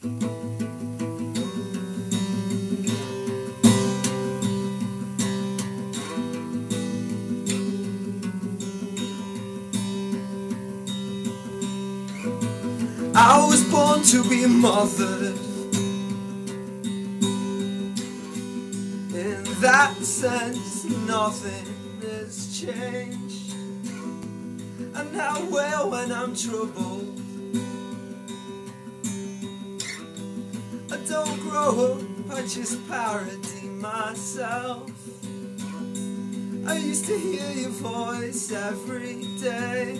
I was born to be mothered. In that sense, nothing has changed. And I wail when I'm troubled. I don't grow up, I just parody myself. I used to hear your voice every day.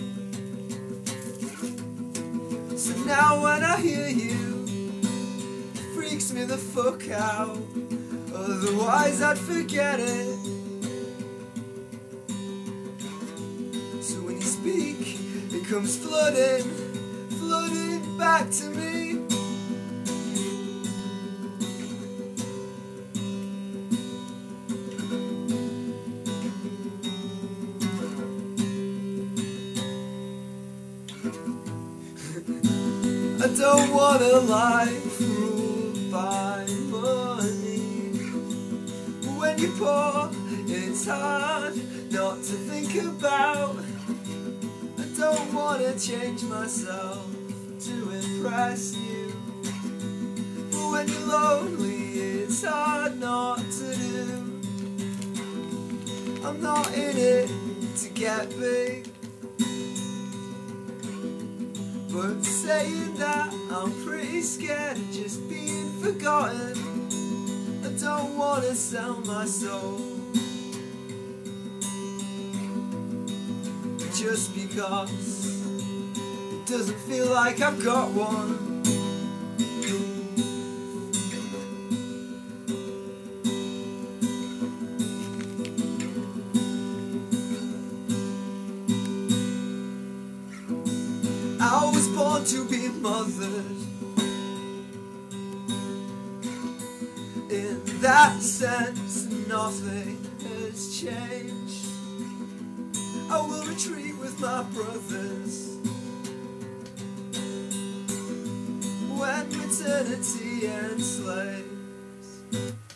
So now when I hear you, it freaks me the fuck out. Otherwise I'd forget it. So when you speak, it comes flooding back to me. I don't want a life ruled by money. When you're poor, it's hard not to think about. I don't want to change myself to impress you. But when you're lonely, it's hard not to do. I'm not in it to get big, but saying that, I'm pretty scared of just being forgotten. I don't want to sell my soul just because it doesn't feel like I've got one. I was born to be mothered. In that sense, nothing has changed. I will retreat with my brothers when maternity enslaves.